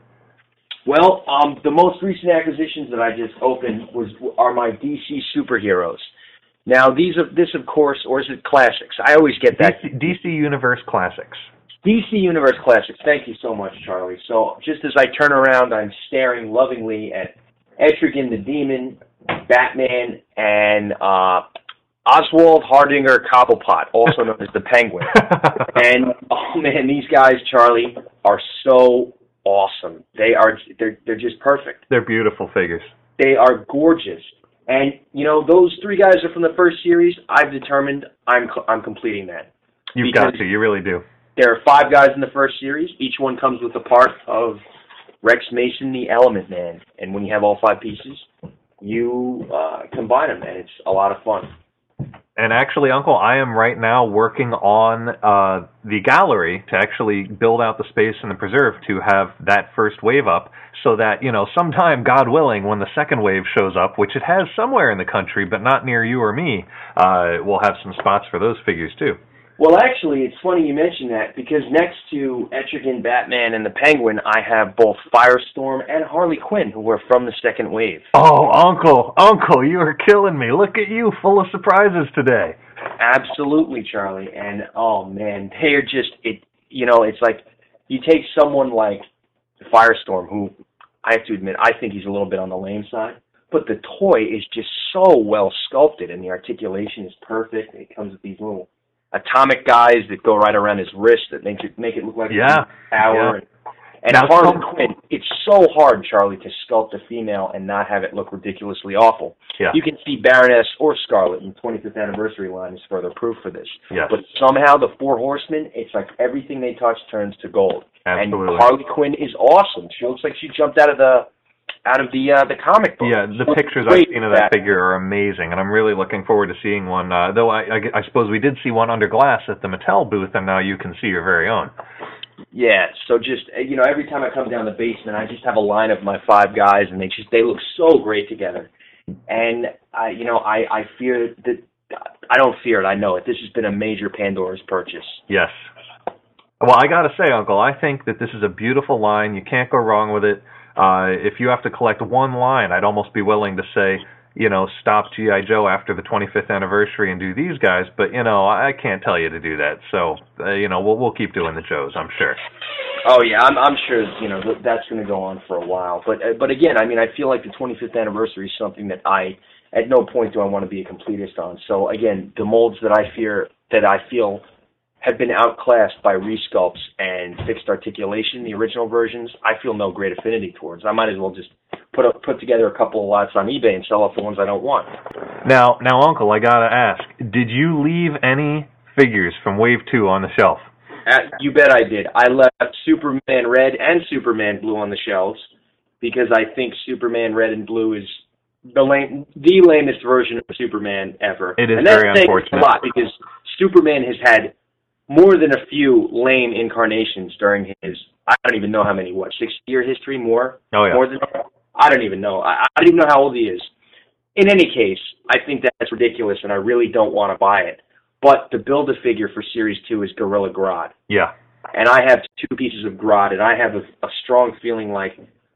Well, um, the most recent acquisitions that I just opened was are my D C superheroes. Now, these are this, of course, or is it classics? I always get that. D C, D C Universe Classics. D C Universe Classics. Thank you so much, Charlie. So, just as I turn around, I'm staring lovingly at Etrigan the Demon, Batman, and uh, Oswald Hardinger Cobblepot, also known as the Penguin. And oh man, these guys, Charlie, are so awesome. They are they're they're just perfect. They're beautiful figures. They are gorgeous. And you know, those three guys are from the first series. I've determined I'm I'm completing that. You've got to. You really do. There are five guys in the first series. Each one comes with a part of Rex Mason, the Element Man. And when you have all five pieces, you uh, combine them, and it's a lot of fun. And actually, Uncle, I am right now working on uh, the gallery to actually build out the space in the preserve to have that first wave up so that, you know, sometime, God willing, when the second wave shows up, which it has somewhere in the country, but not near you or me, uh, we'll have some spots for those figures, too. Well, actually, it's funny you mention that, because next to Etrigan, Batman, and the Penguin, I have both Firestorm and Harley Quinn, who were from the second wave. Oh, Uncle, Uncle, you are killing me. Look at you, full of surprises today. Absolutely, Charlie. And, oh, man, they're just, it. you know, it's like you take someone like Firestorm, who I have to admit, I think he's a little bit on the lame side, but the toy is just so well sculpted, and the articulation is perfect. It comes with these little atomic guys that go right around his wrist that make it make it look like yeah. a power. Yeah. And, and Harley Quinn, it's so hard, Charlie, to sculpt a female and not have it look ridiculously awful. Yeah. You can see Baroness or Scarlet in the twenty-fifth anniversary line is further proof for this. Yes. But somehow the Four Horsemen, it's like everything they touch turns to gold. Absolutely. And Harley Quinn is awesome. She looks like she jumped out of the out of the uh, the comic book. Yeah, the pictures I've seen of that figure are amazing, and I'm really looking forward to seeing one. Uh, though I, I, I suppose we did see one under glass at the Mattel booth, and now you can see your very own. Yeah, so just, you know, every time I come down the basement, I just have a line of my five guys, and they just they look so great together. And I, you know, I I fear that I don't fear it. I know it. This has been a major Pandora's purchase. Yes. Well, I got to say, Uncle, I think that this is a beautiful line. You can't go wrong with it. Uh, if you have to collect one line, I'd almost be willing to say, you know, stop G I. Joe after the twenty-fifth anniversary and do these guys, but, you know, I can't tell you to do that. So, uh, you know, we'll we'll keep doing the Joes, I'm sure. Oh, yeah, I'm I'm sure, you know, that's going to go on for a while. But, uh, but again, I mean, I feel like the twenty-fifth anniversary is something that I, at no point do I want to be a completist on. So, again, the molds that I fear, that I feel have been outclassed by resculpts and fixed articulation, the original versions, I feel no great affinity towards. I might as well just put a, put together a couple of lots on eBay and sell off the ones I don't want. Now, now, Uncle, I gotta ask, did you leave any figures from Wave two on the shelf? Uh, you bet I did. I left Superman Red and Superman Blue on the shelves because I think Superman Red and Blue is the lame, the lamest version of Superman ever. It is and very unfortunate. A lot because Superman has had more than a few lame incarnations during his, I don't even know how many, what, six-year history, more? Oh, yeah. More than that? I don't even know. I, I don't even know how old he is. In any case, I think that's ridiculous, and I really don't want to buy it. But the Build-A-Figure for Series two is Gorilla Grodd. Yeah. And I have two pieces of Grodd, and I have a, a strong feeling like,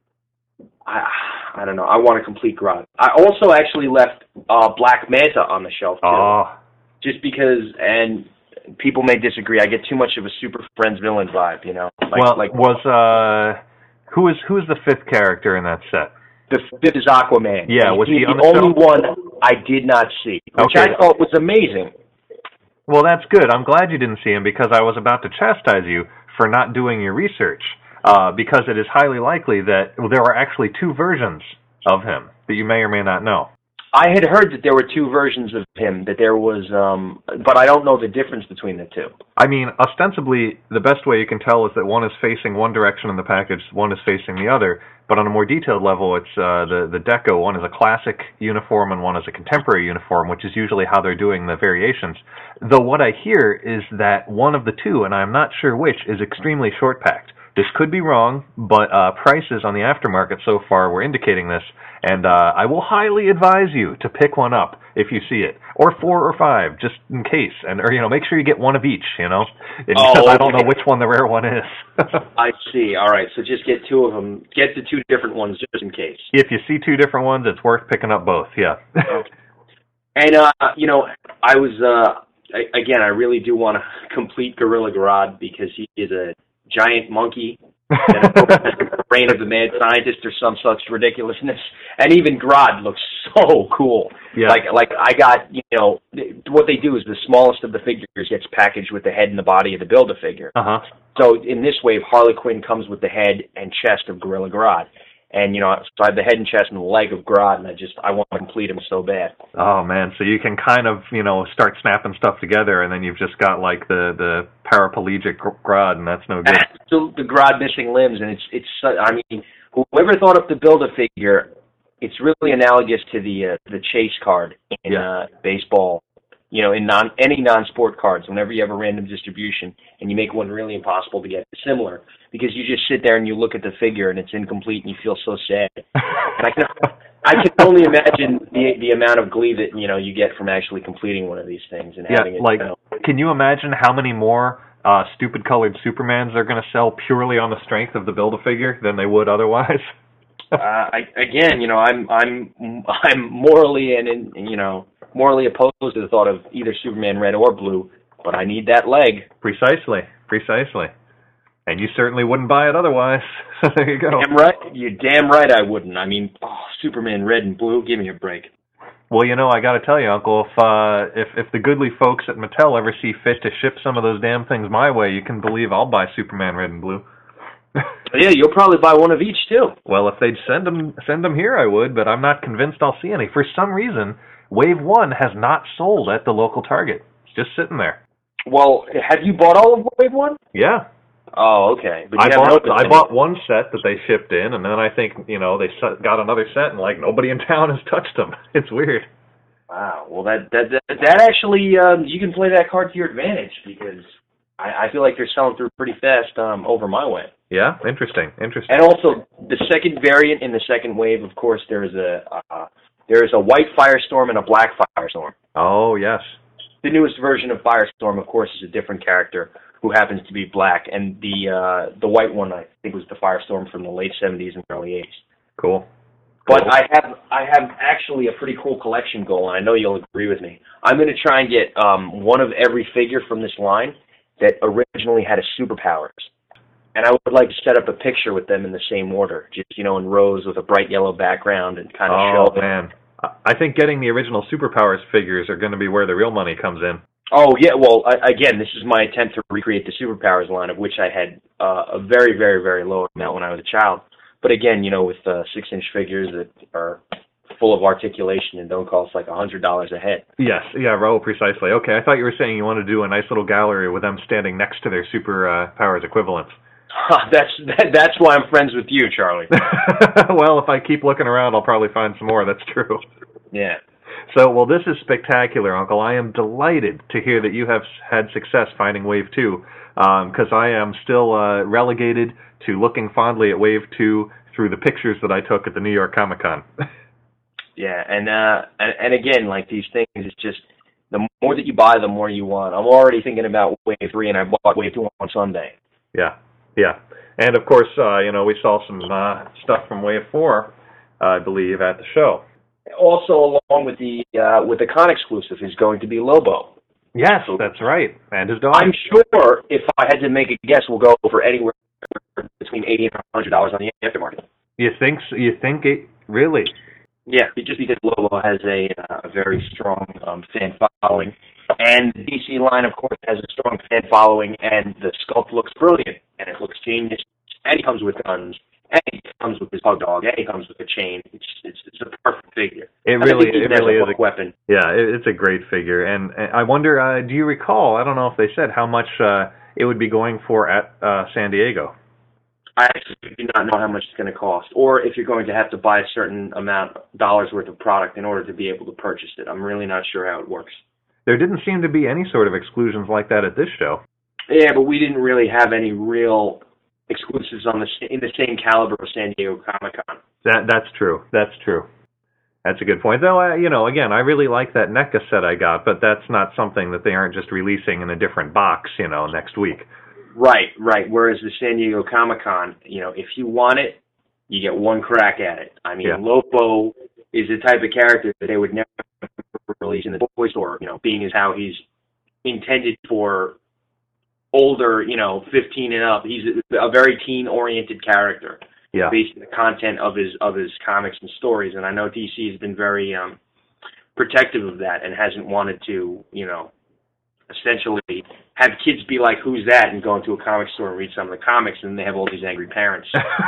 I, I don't know, I want a complete Grodd. I also actually left uh, Black Manta on the shelf, too. Oh. Just because, and people may disagree, I get too much of a Super Friends villain vibe, you know? Like, well, like, was, uh, who is, who is the fifth character in that set? The fifth is Aquaman. Yeah, was He's he on the, the only shelf? one I did not see, which Okay. I thought was amazing. Well, that's good. I'm glad you didn't see him because I was about to chastise you for not doing your research, uh, because it is highly likely that well, there are actually two versions of him that you may or may not know. I had heard that there were two versions of him, that there was, um, but I don't know the difference between the two. I mean, ostensibly, the best way you can tell is that one is facing one direction in the package, one is facing the other. But on a more detailed level, it's uh, the the deco. One is a classic uniform, and one is a contemporary uniform, which is usually how they're doing the variations. Though what I hear is that one of the two, and I'm not sure which, is extremely short-packed. This could be wrong, but uh, prices on the aftermarket so far were indicating this, and uh, I will highly advise you to pick one up if you see it, or four or five, just in case, and or you know, make sure you get one of each, you know, because oh, okay. I don't know which one the rare one is. I see. All right, so just get two of them. Get the two different ones just in case. If you see two different ones, it's worth picking up both. Yeah. Okay. And uh, you know, I was uh, I, again, I really do want to complete Gorilla Grodd because he is a giant monkey and a brain of the mad scientist or some such ridiculousness. And even Grodd looks so cool. Yeah. Like like I got, you know, what they do is the smallest of the figures gets packaged with the head and the body of the Build-A-Figure. Uh-huh. So in this wave, Harley Quinn comes with the head and chest of Gorilla Grodd. And, you know, so I have the head and chest and the leg of Grodd, and I just, I want to complete him so bad. Oh, man, so you can kind of, you know, start snapping stuff together, and then you've just got, like, the, the paraplegic Grodd, and that's no good. So the Grodd missing limbs, and it's, it's, I mean, whoever thought up the Build-A-Figure, it's really analogous to the, uh, the chase card in yeah. uh, baseball. you know, in non any non-sport cards, whenever you have a random distribution and you make one really impossible to get similar, because you just sit there and you look at the figure and it's incomplete and you feel so sad. And I can I can only imagine the the amount of glee that, you know, you get from actually completing one of these things and yeah, having it. Like, you know. Can you imagine how many more uh, stupid colored Supermans they're going to sell purely on the strength of the Build-A-Figure than they would otherwise? uh, I, again, you know, I'm I'm I'm morally and in, you know morally opposed to the thought of either Superman red or blue, but I need that leg. Precisely, precisely. And you certainly wouldn't buy it otherwise. So there you go. Damn right, you're damn right I wouldn't. I mean, oh, Superman red and blue, give me a break. Well, you know, I got to tell you, Uncle, if uh, if if the goodly folks at Mattel ever see fit to ship some of those damn things my way, you can believe I'll buy Superman red and blue. Yeah, you'll probably buy one of each too. Well, if they'd send them send them here, I would, but I'm not convinced I'll see any. For some reason, Wave One has not sold at the local Target. It's just sitting there. Well, have you bought all of Wave One? Yeah. Oh, okay. But you I haven't bought I any. bought one set that they shipped in, and then I think you know they got another set, and like nobody in town has touched them. It's weird. Wow. Well, that that that, that actually um, you can play that card to your advantage because I, I feel like they're selling through pretty fast um, over my way. Yeah, interesting, interesting. And also the second variant in the second wave, of course, there is a uh, there is a white Firestorm and a black Firestorm. Oh yes. The newest version of Firestorm, of course, is a different character who happens to be black, and the uh, the white one I think was the Firestorm from the late seventies and early eighties. Cool. But cool. I have I have actually a pretty cool collection goal, and I know you'll agree with me. I'm going to try and get um, one of every figure from this line that originally had a superpowers. And I would like to set up a picture with them in the same order, just, you know, in rows with a bright yellow background and kind of oh, show. Oh, man. I think getting the original Superpowers figures are going to be where the real money comes in. Oh, yeah. Well, I, again, this is my attempt to recreate the Superpowers line, of which I had uh, a very, very, very low amount when I was a child. But again, you know, with uh, six-inch figures that are full of articulation and don't cost like one hundred dollars a head. Yes, yeah, Raul, precisely. Okay, I thought you were saying you wanted to do a nice little gallery with them standing next to their Superpowers equivalents. that's that, that's why I'm friends with you, Charlie. Well, if I keep looking around, I'll probably find some more. That's true. Yeah. So, well, this is spectacular, Uncle. I am delighted to hear that you have had success finding Wave two, because um, I am still uh, relegated to looking fondly at Wave two through the pictures that I took at the New York Comic Con. Yeah, and, uh, and and again, like these things, it's just the more that you buy, the more you want. I'm already thinking about Wave three, and I bought Wave two on Sunday. Yeah. Yeah, and of course, uh, you know, we saw some uh, stuff from Wave Four, uh, I believe, at the show. Also, along with the uh, with the con exclusive, is going to be Lobo. Yes, that's right, and his dog. I'm sure if I had to make a guess, we'll go for anywhere between eighty and one hundred dollars on the aftermarket. You think? So? You think it really? Yeah, just because Lobo has a, uh, a very strong um, fan following, and the D C line, of course, has a strong fan following, and the sculpt looks brilliant, and it looks genius, and he comes with guns, and he comes with his hug dog, and he comes with a chain. It's it's, it's a perfect figure. It really, it really is a weapon. Yeah, it, it's a great figure, and, and I wonder, uh, do you recall? I don't know if they said how much uh, it would be going for at uh, San Diego. I actually do not know how much it's going to cost, or if you're going to have to buy a certain amount of dollars worth of product in order to be able to purchase it. I'm really not sure how it works. There didn't seem to be any sort of exclusions like that at this show. Yeah, but we didn't really have any real exclusives on the in the same caliber of San Diego Comic-Con. That that's true. That's true. That's a good point. Though, I, you know, again, I really like that NECA set I got, but that's not something that they aren't just releasing in a different box, you know, next week. Right, right. Whereas the San Diego Comic-Con, you know, if you want it, you get one crack at it. I mean, yeah. Lobo is the type of character that they would never release in the toy store, you know, being as how he's intended for older, you know, fifteen and up. He's a, a very teen-oriented character, yeah, based on the content of his of his comics and stories. And I know D C has been very um, protective of that and hasn't wanted to, you know, essentially have kids be like, who's that, and go into a comic store and read some of the comics, and they have all these angry parents.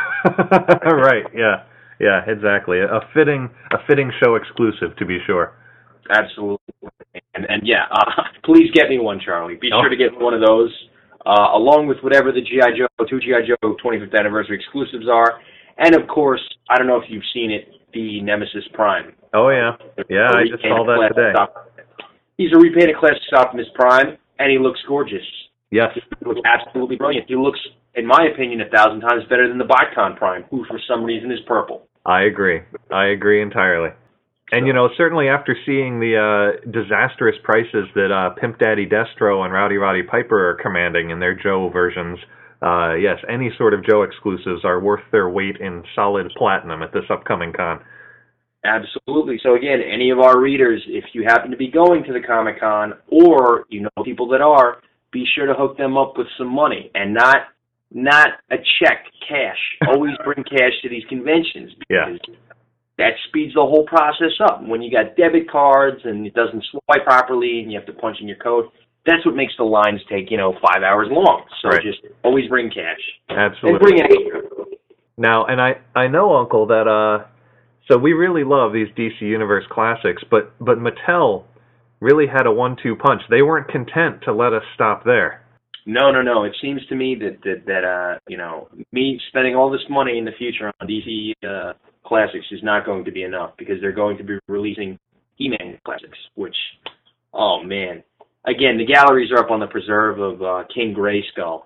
Right, yeah. Yeah, exactly. A fitting a fitting show exclusive, to be sure. Absolutely. And, and yeah, uh, please get me one, Charlie. Be oh. sure to get one of those, uh, along with whatever the G I. Joe, two G I. Joe twenty-fifth anniversary exclusives are. And, of course, I don't know if you've seen it, the Nemesis Prime. Oh, yeah. Yeah, I just saw that today. Stuff. He's a repainted Classics Optimus Prime, and he looks gorgeous. Yes. He looks absolutely brilliant. He looks, in my opinion, a thousand times better than the Bicon Prime, who for some reason is purple. I agree. I agree entirely. And, you know, certainly after seeing the uh, disastrous prices that uh, Pimp Daddy Destro and Rowdy Roddy Piper are commanding in their Joe versions, uh, yes, any sort of Joe exclusives are worth their weight in solid platinum at this upcoming con. Absolutely. So again, any of our readers, if you happen to be going to the Comic-Con, or you know people that are, be sure to hook them up with some money, and not not a check, cash. Always bring cash to these conventions, because yeah. that speeds the whole process up. When you got debit cards and it doesn't swipe properly and you have to punch in your code, that's what makes the lines take, you know, five hours long. So right. just always bring cash. Absolutely. And bring extra. Now, and I, I know, Uncle, that, uh, so we really love these D C Universe classics, but, but Mattel really had a one two punch. They weren't content to let us stop there. No, no, no. It seems to me that, that, that uh, you know, me spending all this money in the future on D C uh, classics is not going to be enough, because they're going to be releasing He-Man classics, which, oh, man. Again, the galleries are up on the preserve of uh, King Grayskull,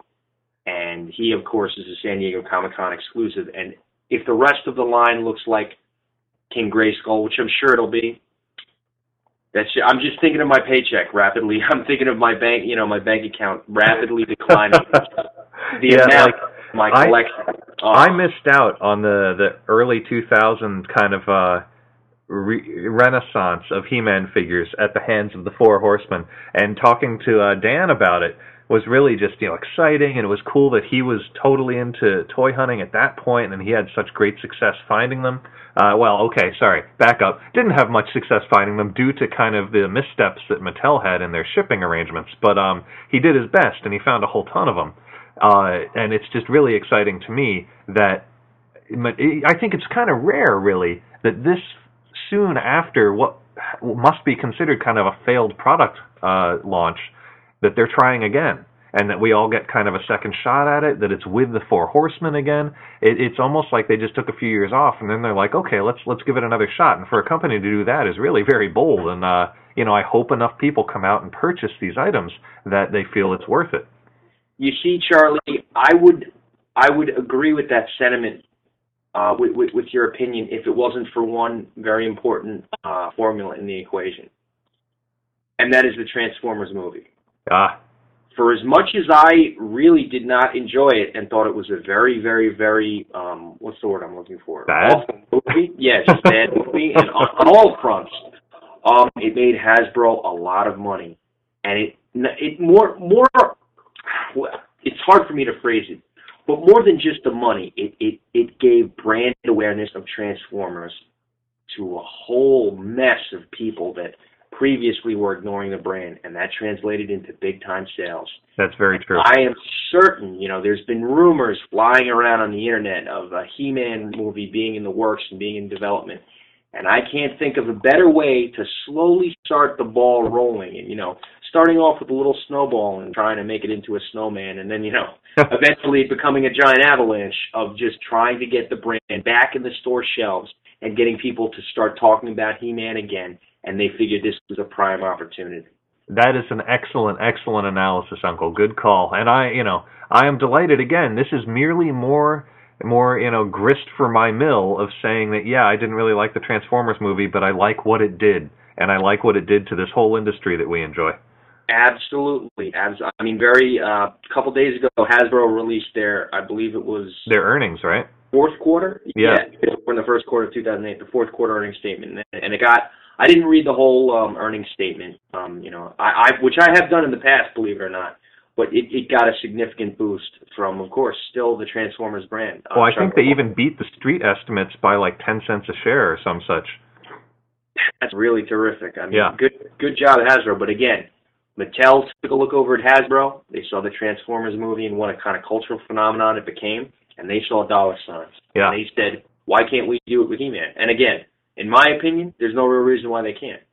and he, of course, is a San Diego Comic-Con exclusive. And if the rest of the line looks like King Grayskull, which I'm sure it'll be, that's I'm just thinking of my paycheck rapidly. I'm thinking of my bank, you know, my bank account rapidly declining. The yeah, amount like, of my collection. I, oh. I missed out on the, the early two thousands kind of uh, re- renaissance of He-Man figures at the hands of the Four Horsemen. And talking to uh, Dan about it was really just, you know, exciting, and it was cool that he was totally into toy hunting at that point, and he had such great success finding them. Uh, well, okay, sorry, back up. Didn't have much success finding them due to kind of the missteps that Mattel had in their shipping arrangements, but um, he did his best, and he found a whole ton of them. Uh, and it's just really exciting to me that, I think it's kind of rare, really, that this soon after what must be considered kind of a failed product uh, launch, that they're trying again, and that we all get kind of a second shot at it, that it's with the Four Horsemen again. It, it's almost like they just took a few years off, and then they're like, okay, let's let's give it another shot. And for a company to do that is really very bold, and uh, you know, I hope enough people come out and purchase these items that they feel it's worth it. You see, Charlie, I would I would agree with that sentiment, uh, with, with, with your opinion, if it wasn't for one very important uh, formula in the equation, and that is the Transformers movie. Ah. For as much as I really did not enjoy it and thought it was a very, very, very, um, what's the word I'm looking for? Bad? Awful movie? Yes, bad movie, and on, on all fronts. Um, it made Hasbro a lot of money. And it, it more, more, it's hard for me to phrase it, but more than just the money, it, it, it gave brand awareness of Transformers to a whole mess of people that previously were ignoring the brand, and that translated into big-time sales. That's very true. I am certain, you know, there's been rumors flying around on the internet of a He-Man movie being in the works and being in development, and I can't think of a better way to slowly start the ball rolling, and, you know, starting off with a little snowball and trying to make it into a snowman, and then, you know, eventually becoming a giant avalanche of just trying to get the brand back in the store shelves and getting people to start talking about He-Man again. And they figured this was a prime opportunity. That is an excellent, excellent analysis, Uncle. Good call. And I, you know, I am delighted again. This is merely more, more, you know, grist for my mill of saying that, yeah, I didn't really like the Transformers movie, but I like what it did, and I like what it did to this whole industry that we enjoy. Absolutely. I mean, very, a uh, couple days ago, Hasbro released their, I believe it was their earnings, right? Fourth quarter. Yeah. yeah in the first quarter of two thousand eight, the fourth quarter earnings statement, and it got. I didn't read the whole um, earnings statement, um, you know, I, I, which I have done in the past, believe it or not. But it, it got a significant boost from, of course, still the Transformers brand. Well, I think they even beat the street estimates by like ten cents a share or some such. That's really terrific. I mean, yeah. good good job at Hasbro. But again, Mattel took a look over at Hasbro. They saw the Transformers movie and what a kind of cultural phenomenon it became, and they saw dollar signs. Yeah. And they said, why can't we do it with He-Man? And again, in my opinion, there's no real reason why they can't.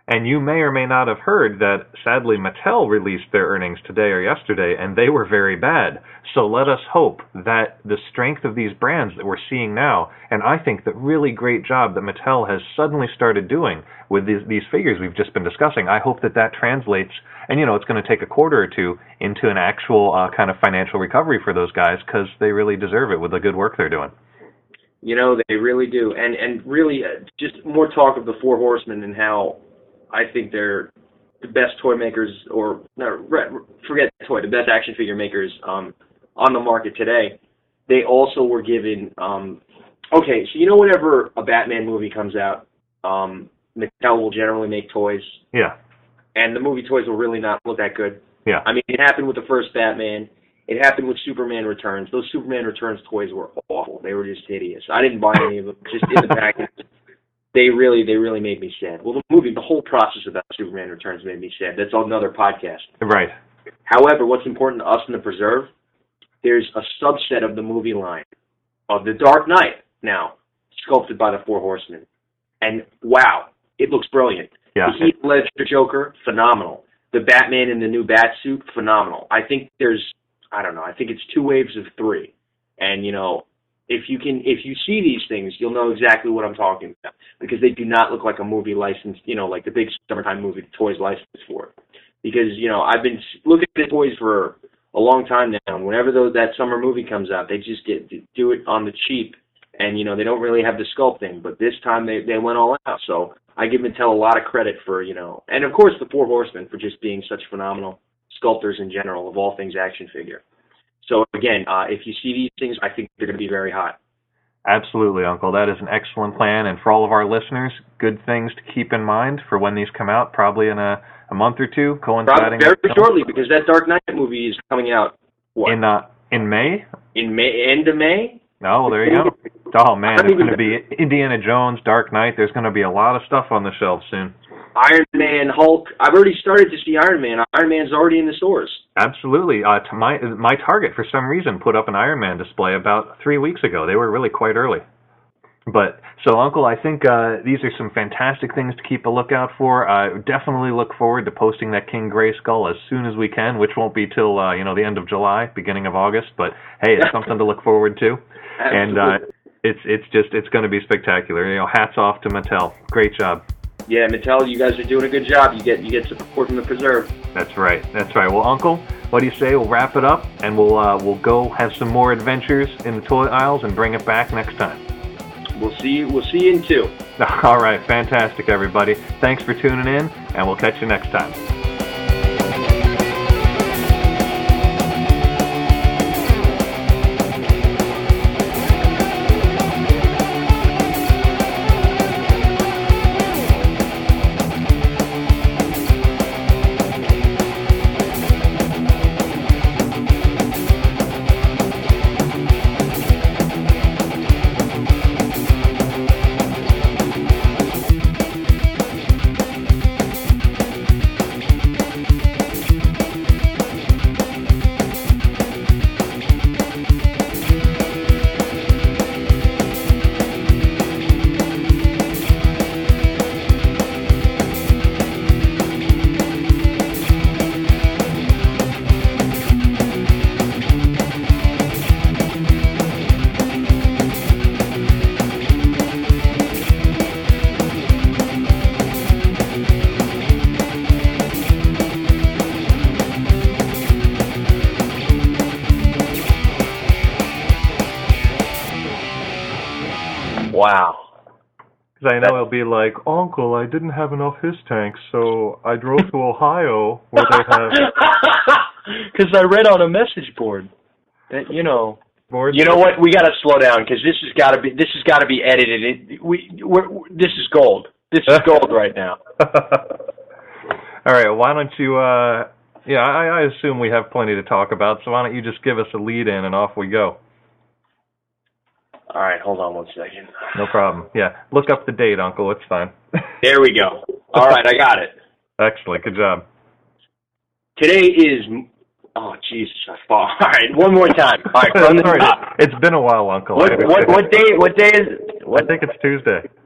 And you may or may not have heard that, sadly, Mattel released their earnings today or yesterday, and they were very bad. So let us hope that the strength of these brands that we're seeing now, and I think the really great job that Mattel has suddenly started doing with these, these figures we've just been discussing, I hope that that translates, and you know, it's going to take a quarter or two into an actual uh, kind of financial recovery for those guys, because they really deserve it with the good work they're doing. You know, they really do. And, and really, uh, just more talk of the Four Horsemen and how I think they're the best toy makers, or no, forget toy, the best action figure makers um, on the market today. They also were given, um, okay, so you know whenever a Batman movie comes out, um, Mattel will generally make toys. Yeah. And the movie toys will really not look that good. Yeah. I mean, it happened with the first Batman. It happened with Superman Returns. Those Superman Returns toys were awful. They were just hideous. I didn't buy any of them, just in the package. They really, they really made me sad. Well, the movie, the whole process about Superman Returns made me sad. That's another podcast. Right. However, what's important to us in the Preserve, there's a subset of the movie line of The Dark Knight now, sculpted by the Four Horsemen. And wow, it looks brilliant. Yeah. The Heath Ledger Joker, phenomenal. The Batman in the new bat suit, phenomenal. I think there's, I don't know, I think it's two waves of three. And, you know, If you can, if you see these things, you'll know exactly what I'm talking about, because they do not look like a movie licensed, you know, like the big summertime movie the toys licensed for. Because, you know, I've been looking at toys for a long time now, and whenever those, that summer movie comes out, they just get do it on the cheap, and, you know, they don't really have the sculpting. But this time they, they went all out, so I give Mattel a lot of credit for, you know, and of course the Four Horsemen for just being such phenomenal sculptors in general of all things action figure. So, again, uh, if you see these things, I think they're going to be very hot. Absolutely, Uncle. That is an excellent plan. And for all of our listeners, good things to keep in mind for when these come out, probably in a, a month or two, coinciding. Probably very shortly, because that Dark Knight movie is coming out, what? In, uh, in May? In May, end of May? Oh, well, there you go. Oh, man, it's going to be Indiana Jones, Dark Knight. There's going to be a lot of stuff on the shelves soon. Iron Man, Hulk. I've already started to see Iron Man. Iron Man's already in the stores. Absolutely. Uh, to my my Target, for some reason, put up an Iron Man display about three weeks ago. They were really quite early. But so, Uncle, I think uh, these are some fantastic things to keep a lookout for. I uh, definitely look forward to posting that King Grayskull as soon as we can, which won't be till uh, you know the end of July, beginning of August. But hey, it's something to look forward to. Absolutely. And uh, it's it's just it's going to be spectacular. You know, hats off to Mattel. Great job. Yeah, Mattel, you guys are doing a good job. You get you get support from the Preserve. That's right. That's right. Well, Uncle, what do you say? We'll wrap it up, and we'll uh, we'll go have some more adventures in the toy aisles and bring it back next time. We'll see you. We'll see you in two. All right. Fantastic, everybody. Thanks for tuning in, and we'll catch you next time. Wow. Because I know it'll be like, Uncle, I didn't have enough his tanks, so I drove to Ohio where they have... Because I read on a message board that, you know... Boards you know what? We got to slow down, because this has got to be this has got to be edited. It, we we're, this is gold. This is gold right now. All right. Why don't you? Uh, yeah, I, I assume we have plenty to talk about. So why don't you just give us a lead in and off we go? All right. Hold on one second. No problem. Yeah. Look up the date, Uncle. It's fine. There we go. All right. I got it. Excellent. Good job. Today is. Oh, Jesus, I fall. All right, one more time. All right, from the top. It's been a while, Uncle. What, what, what day? What day is it? What? I think it's Tuesday.